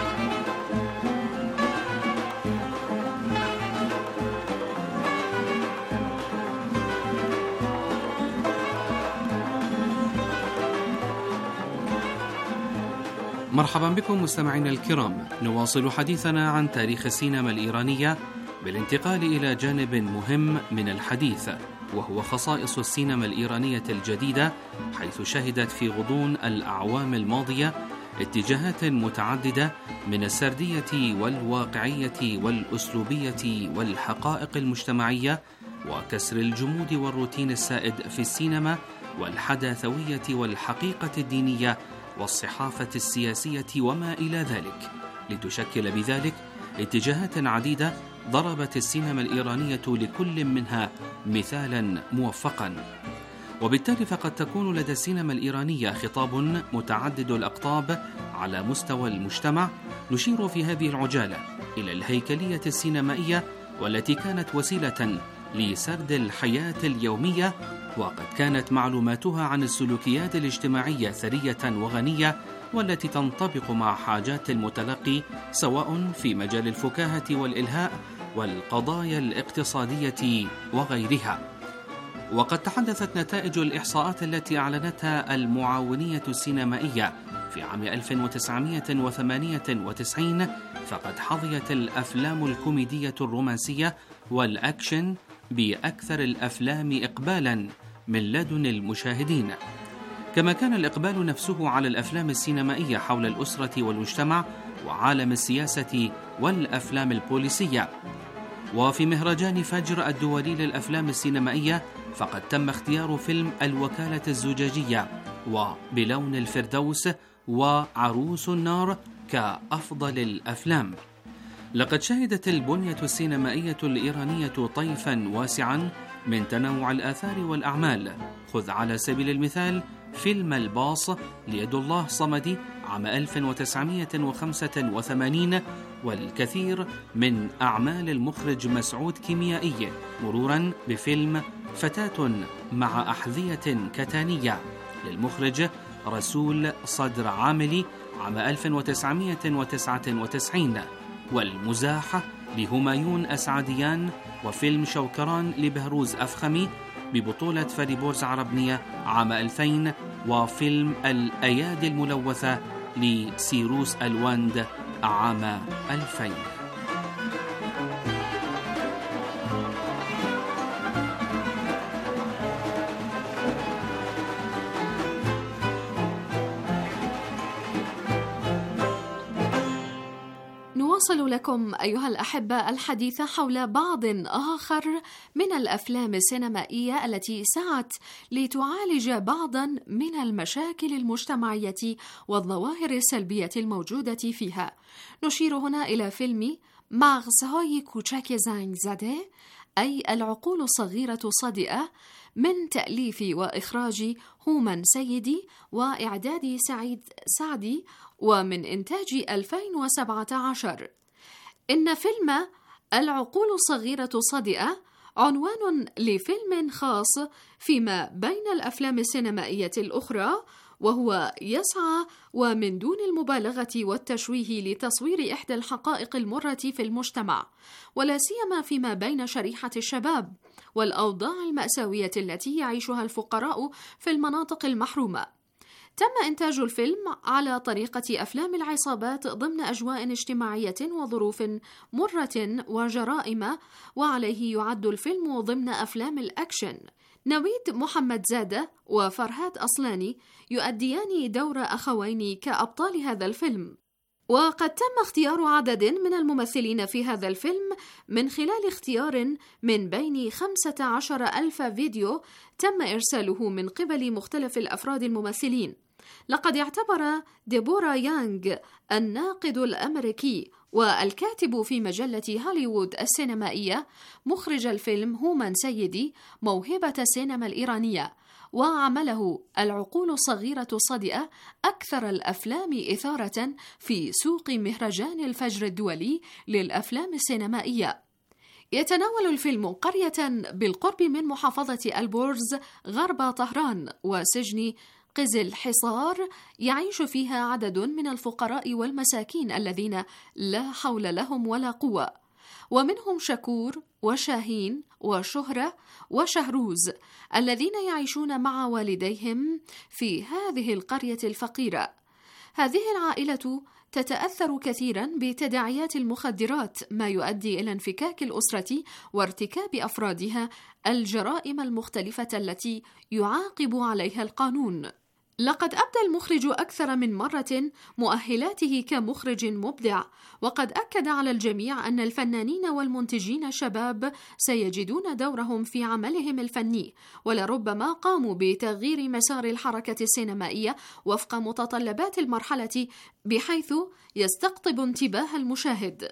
مرحبا بكم مستمعينا الكرام، نواصل حديثنا عن تاريخ السينما الإيرانية بالانتقال إلى جانب مهم من الحديث، وهو خصائص السينما الإيرانية الجديدة، حيث شهدت في غضون الأعوام الماضية اتجاهات متعددة من السردية والواقعية والأسلوبية والحقائق المجتمعية وكسر الجمود والروتين السائد في السينما والحداثوية والحقيقة الدينية والصحافة السياسية وما إلى ذلك، لتشكل بذلك اتجاهات عديدة ضربت السينما الإيرانية لكل منها مثالا موفقا. وبالتالي فقد تكون لدى السينما الإيرانية خطاب متعدد الأقطاب على مستوى المجتمع، نشير في هذه العجالة إلى الهيكلية السينمائية والتي كانت وسيلة لسرد الحياة اليومية، وقد كانت معلوماتها عن السلوكيات الاجتماعية ثرية وغنية، والتي تنطبق مع حاجات المتلقي سواء في مجال الفكاهة والإلهاء والقضايا الاقتصادية وغيرها. وقد تحدثت نتائج الإحصاءات التي أعلنتها المعاونية السينمائية في عام ألف وتسعمائة وثمانية وتسعين، فقد حظيت الأفلام الكوميدية الرومانسية والأكشن بأكثر الأفلام إقبالا من لدن المشاهدين، كما كان الإقبال نفسه على الأفلام السينمائية حول الأسرة والمجتمع وعالم السياسة والأفلام البوليسية. وفي مهرجان فجر الدولي للأفلام السينمائية فقد تم اختيار فيلم الوكالة الزجاجية وبلون الفردوس وعروس النار كأفضل الأفلام. لقد شهدت البنية السينمائية الإيرانية طيفا واسعا من تنوع الآثار والأعمال، خذ على سبيل المثال فيلم الباص ليد الله صمدي عام ألف وتسعمائة وخمسة وثمانين، والكثير من أعمال المخرج مسعود كيميائي، مرورا بفيلم فتاة مع أحذية كتانية للمخرج رسول صدر عاملي عام ألف وتسعمائة وتسعة وتسعين، والمزاح لهمايون أسعديان، وفيلم شوكران لبهروز أفخمي ببطولة فاريبورز عربنية عام ألفين، وفيلم الأيادي الملوثة لسيروس الواند عام ألفين. نواصل لكم أيها الأحبة الحديث حول بعض آخر من الأفلام السينمائية التي سعت لتعالج بعضا من المشاكل المجتمعية والظواهر السلبية الموجودة فيها. نشير هنا إلى فيلم مغزهای کوچک زنگ زده، أي العقول الصغيرة الصادئة، من تأليف وإخراج هومن سيدي وإعداد سعيد سعدي، ومن إنتاج ألفين وسبعة عشر. إن فيلم العقول الصغيرة الصادئة عنوان لفيلم خاص فيما بين الأفلام السينمائية الأخرى، وهو يسعى ومن دون المبالغة والتشويه لتصوير إحدى الحقائق المرة في المجتمع، ولا سيما فيما بين شريحة الشباب والأوضاع المأساوية التي يعيشها الفقراء في المناطق المحرومة. تم إنتاج الفيلم على طريقة أفلام العصابات ضمن أجواء اجتماعية وظروف مرة وجرائم، وعليه يعد الفيلم ضمن أفلام الأكشن. نويد محمد زادة وفرهاد أصلاني يؤديان دور أخوين كأبطال هذا الفيلم، وقد تم اختيار عدد من الممثلين في هذا الفيلم من خلال اختيار من بين خمسة عشر ألف فيديو تم إرساله من قبل مختلف الأفراد الممثلين. لقد اعتبر ديبورا يانغ الناقد الأمريكي والكاتب في مجلة هوليوود السينمائية مخرج الفيلم هومان سيدي موهبة السينما الإيرانية، وعمله العقول الصغيرة الصادئة أكثر الأفلام إثارة في سوق مهرجان الفجر الدولي للأفلام السينمائية. يتناول الفيلم قرية بالقرب من محافظة البورز غرب طهران وسجن قزل حصار يعيش فيها عدد من الفقراء والمساكين الذين لا حول لهم ولا قوة، ومنهم شكور وشاهين وشهرة وشهروز الذين يعيشون مع والديهم في هذه القرية الفقيرة. هذه العائلة تتأثر كثيرا بتداعيات المخدرات، ما يؤدي إلى انفكاك الأسرة وارتكاب أفرادها الجرائم المختلفة التي يعاقب عليها القانون. لقد أبدى المخرج أكثر من مرة مؤهلاته كمخرج مبدع، وقد أكد على الجميع أن الفنانين والمنتجين شباب سيجدون دورهم في عملهم الفني، ولربما قاموا بتغيير مسار الحركة السينمائية وفق متطلبات المرحلة بحيث يستقطب انتباه المشاهد.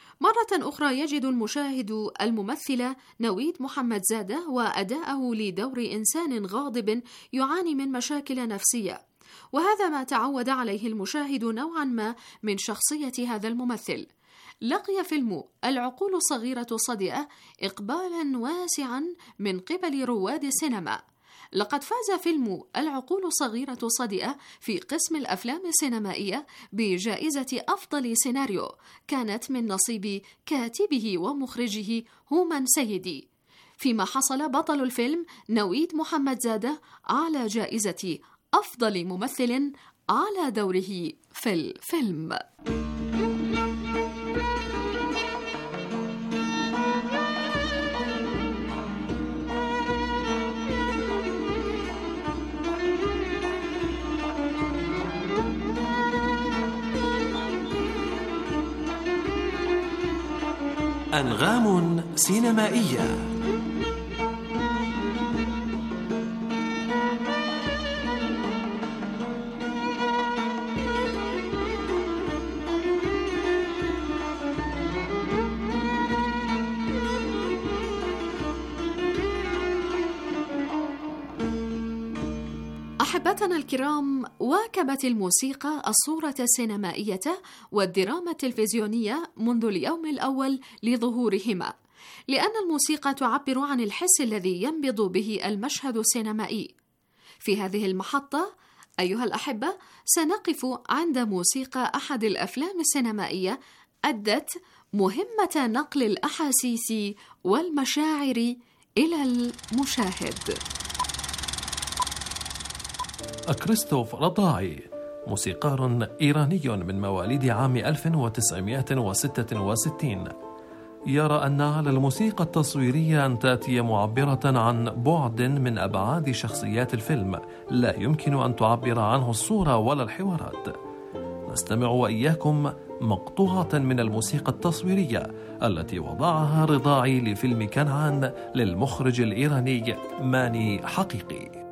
مرة أخرى يجد المشاهد الممثل نويد محمد زادة وأداءه لدور إنسان غاضب يعاني من مشاكل نفسية، وهذا ما تعود عليه المشاهد نوعا ما من شخصية هذا الممثل. لقي فيلم العقول الصغيرة الصادئة إقبالا واسعا من قبل رواد السينما. لقد فاز فيلم العقول الصغيرة الصادئة في قسم الأفلام السينمائية بجائزة أفضل سيناريو، كانت من نصيب كاتبه ومخرجه هومان سيدي، فيما حصل بطل الفيلم نويد محمد زادة على جائزة أفضل ممثل على دوره في الفيلم. أنغام سينمائية. أحبتنا الكرام، واكبت الموسيقى الصورة السينمائية والدراما التلفزيونية منذ اليوم الأول لظهورهما، لأن الموسيقى تعبر عن الحس الذي ينبض به المشهد السينمائي. في هذه المحطة أيها الأحبة سنقف عند موسيقى أحد الأفلام السينمائية أدت مهمة نقل الأحاسيس والمشاعر إلى المشاهد. كريستوف رضاعي موسيقار إيراني من مواليد عام ألف وتسعمائة وستة وستين، يرى أن على الموسيقى التصويرية أن تأتي معبرة عن بعد من أبعاد شخصيات الفيلم لا يمكن أن تعبر عنه الصورة ولا الحوارات. نستمع وإياكم مقطوعة من الموسيقى التصويرية التي وضعها رضاعي لفيلم كنعان للمخرج الإيراني ماني حقيقي.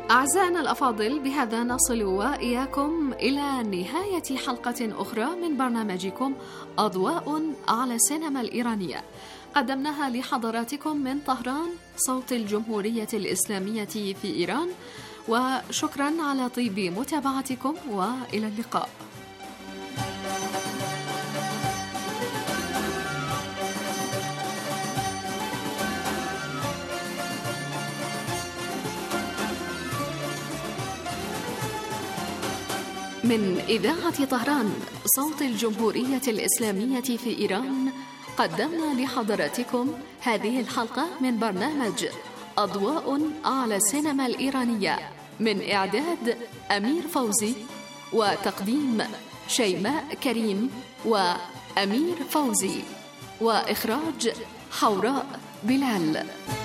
أعزائنا الأفاضل، بهذا نصل وإياكم إلى نهاية حلقة أخرى من برنامجكم أضواء على السينما الإيرانية، قدمناها لحضراتكم من طهران صوت الجمهورية الإسلامية في إيران، وشكرا على طيب متابعتكم وإلى اللقاء. من إذاعة طهران صوت الجمهورية الإسلامية في إيران، قدمنا لحضراتكم هذه الحلقة من برنامج أضواء على السينما الإيرانية، من إعداد أمير فوزي وتقديم شيماء كريم وأمير فوزي، وإخراج حوراء بلال.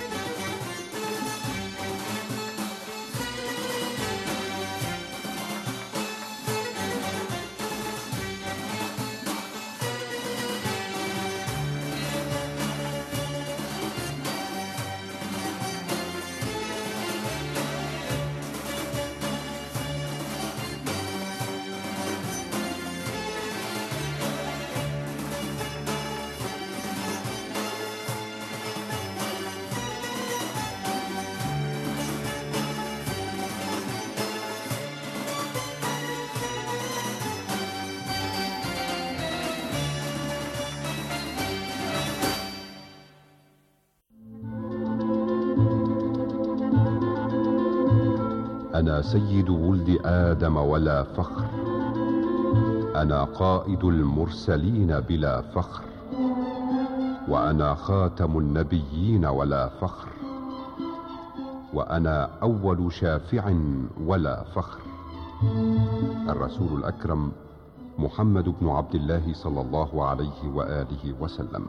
أنا سيد ولد آدم ولا فخر، أنا قائد المرسلين بلا فخر، وأنا خاتم النبيين ولا فخر، وأنا أول شافع ولا فخر. الرسول الأكرم محمد بن عبد الله صلى الله عليه وآله وسلم.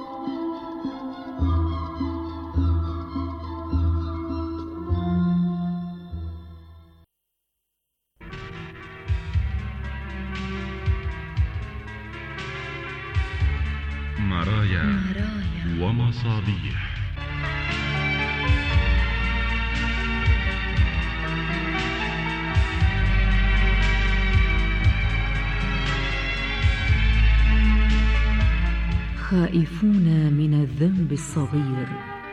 مرايا ومصابيح. خائفون من الذنب الصغير،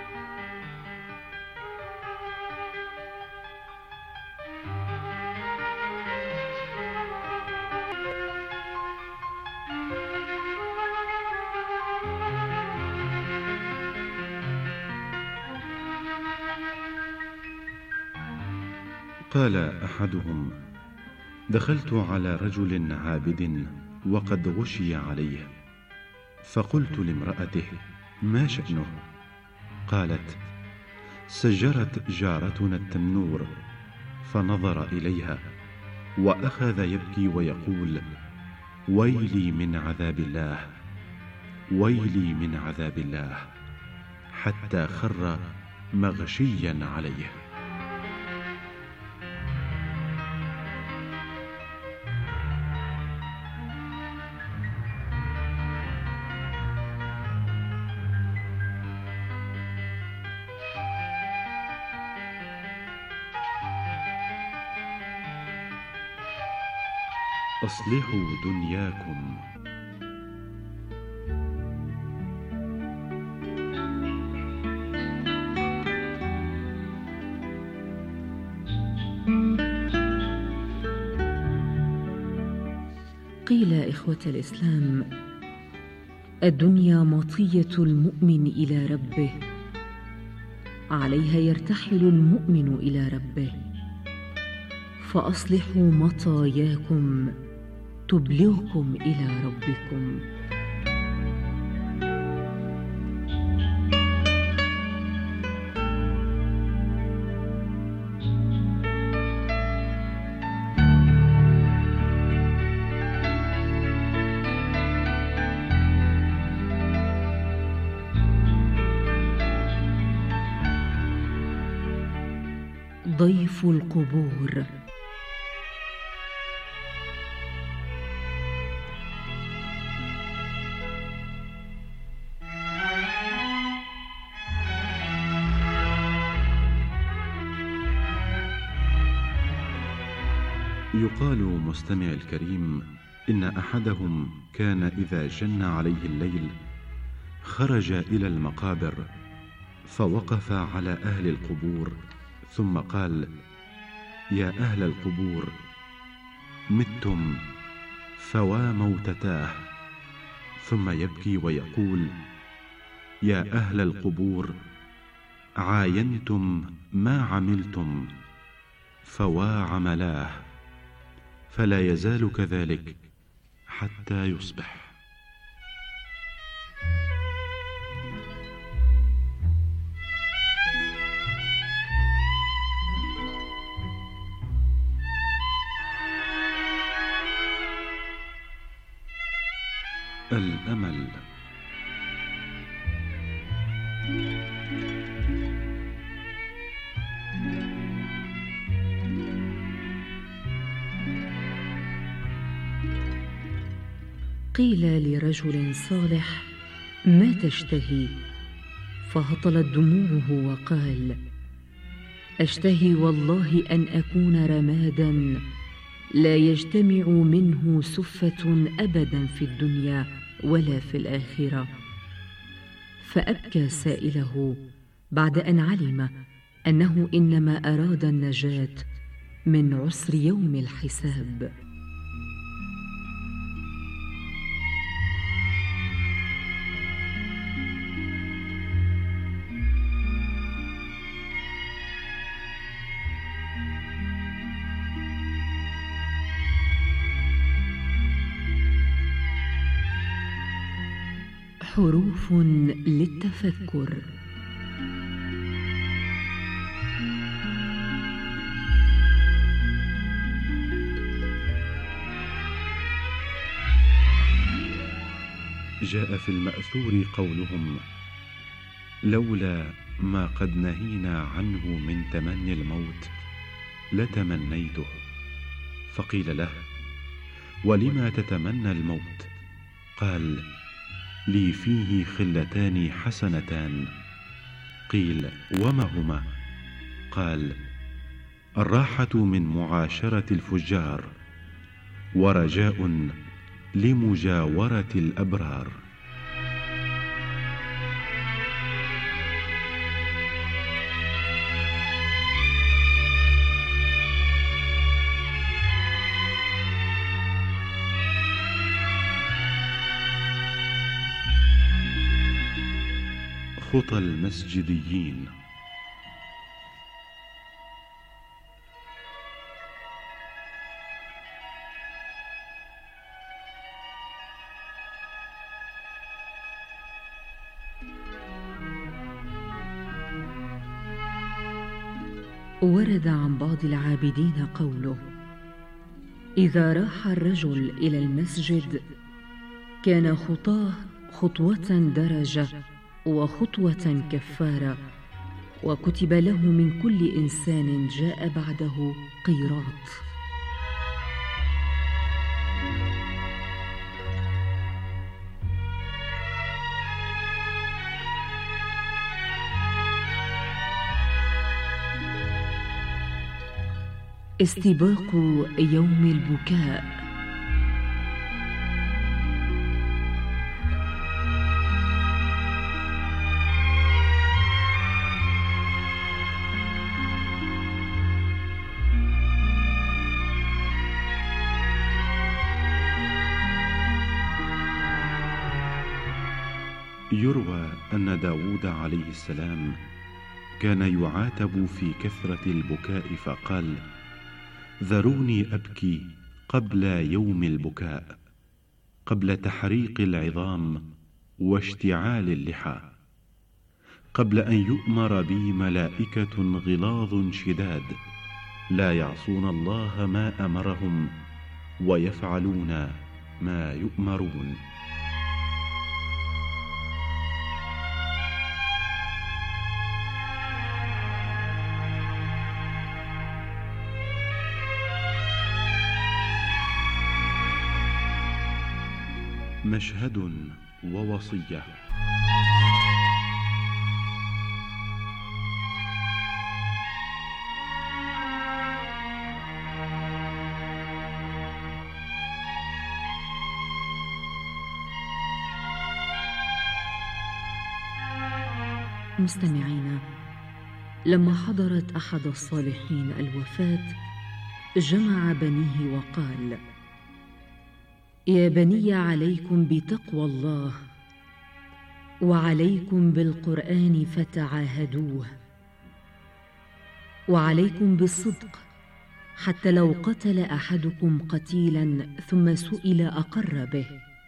قال أحدهم: دخلت على رجل عابد وقد غشي عليه، فقلت لامرأته: ما شأنه؟ قالت: سجرت جارتنا التنور. فنظر إليها وأخذ يبكي ويقول: ويلي من عذاب الله، ويلي من عذاب الله، حتى خر مغشيا عليه. أصلحوا دنياكم. قيل إخوة الإسلام: الدنيا مطية المؤمن إلى ربه، عليها يرتحل المؤمن إلى ربه، فأصلحوا مطاياكم تبلغكم إلى ربكم. ضيف القبور. يقال مستمع الكريم إن أحدهم كان إذا جن عليه الليل خرج إلى المقابر فوقف على أهل القبور ثم قال: يا أهل القبور، متم فوا موتتاه. ثم يبكي ويقول: يا أهل القبور، عاينتم ما عملتم فوا عملاه. فلا يزال كذلك حتى يصبح. الأمل. قيل لرجل صالح: ما تشتهي؟ فهطلت دموعه وقال: أشتهي والله أن أكون رمادا لا يجتمع منه سفة أبدا في الدنيا ولا في الآخرة. فأبكى سائله بعد أن علم أنه إنما أراد النجاة من عسر يوم الحساب. حروف للتفكر. جاء في المأثور قولهم: لولا ما قد نهينا عنه من تمني الموت لتمنيته. فقيل له: ولما تتمنى الموت؟ قال: لي فيه خلتان حسنتان. قيل: وما هما؟ قال: الراحة من معاشرة الفجار، ورجاء لمجاورة الأبرار. خطى المسجديين. ورد عن بعض العابدين قوله: إذا راح الرجل إلى المسجد كان خطاه خطوة درجة وخطوة كفارة، وكتب له من كل إنسان جاء بعده قيراط. استباق يوم البكاء. يروى أن داود عليه السلام كان يعاتب في كثرة البكاء فقال: ذروني أبكي قبل يوم البكاء، قبل تحريق العظام واشتعال اللحى، قبل أن يؤمر بي ملائكة غلاظ شداد لا يعصون الله ما أمرهم ويفعلون ما يؤمرون. مشهد ووصية. مستمعينا، لما حضرت أحد الصالحين الوفاة جمع بنيه وقال: يا بني، عليكم بتقوى الله، وعليكم بالقرآن فتعاهدوه، وعليكم بالصدق حتى لو قتل أحدكم قتيلا ثم سئل أقر به.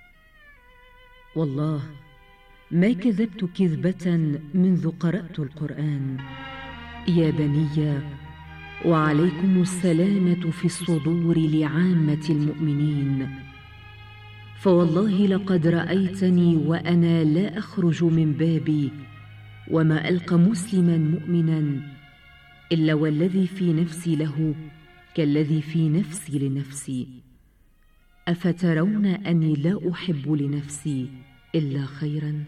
والله ما كذبت كذبة منذ قرأت القرآن. يا بني، وعليكم السلامة في الصدور لعامة المؤمنين، فوالله لقد رأيتني وأنا لا أخرج من بابي وما ألقى مسلما مؤمنا إلا والذي في نفسي له كالذي في نفسي لنفسي. أفترون أني لا أحب لنفسي إلا خيرا؟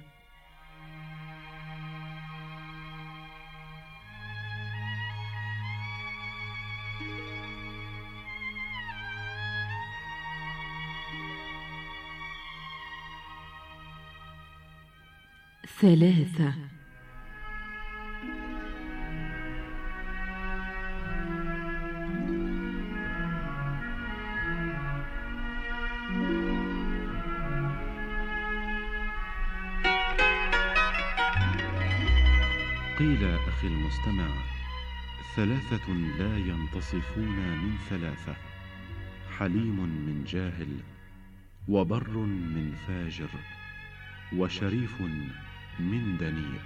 ثلاثة. قيل أخي المستمع: ثلاثة لا ينتصفون من ثلاثة: حليم من جاهل، وبر من فاجر، وشريف من دنيء.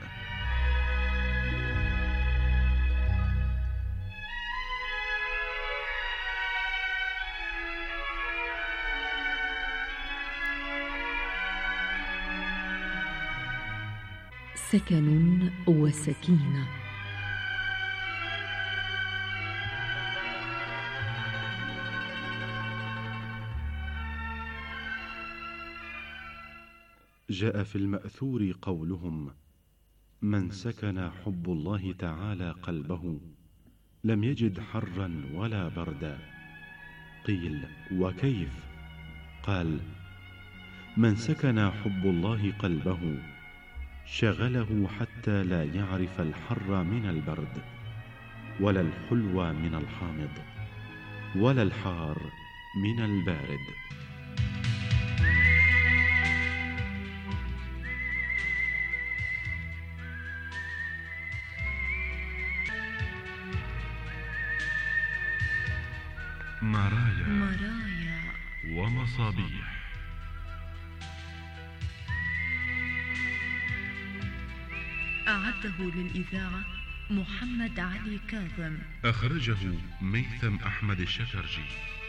سكن وسكينة. جاء في المأثور قولهم: من سكن حب الله تعالى قلبه لم يجد حرا ولا بردا. قيل: وكيف؟ قال: من سكن حب الله قلبه شغله حتى لا يعرف الحر من البرد، ولا الحلو من الحامض، ولا الحار من البارد. مرايا, مرايا ومصابيح. أعده للإذاعة محمد علي كاظم، أخرجه ميثم أحمد الشترجي.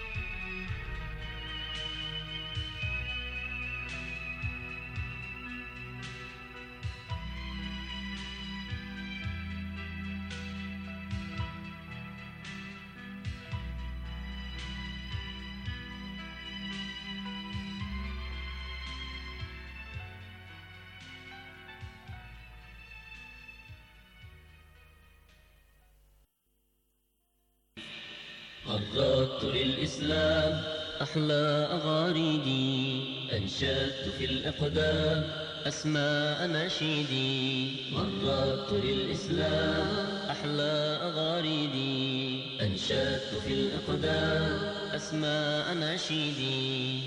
قررت للإسلام أحلى أغاريدي، أنشدت في الإقدام أسمى أناشيدي. قررت للإسلام أحلى أغاريدي، أنشدت في الإقدام أسمى أناشيدي.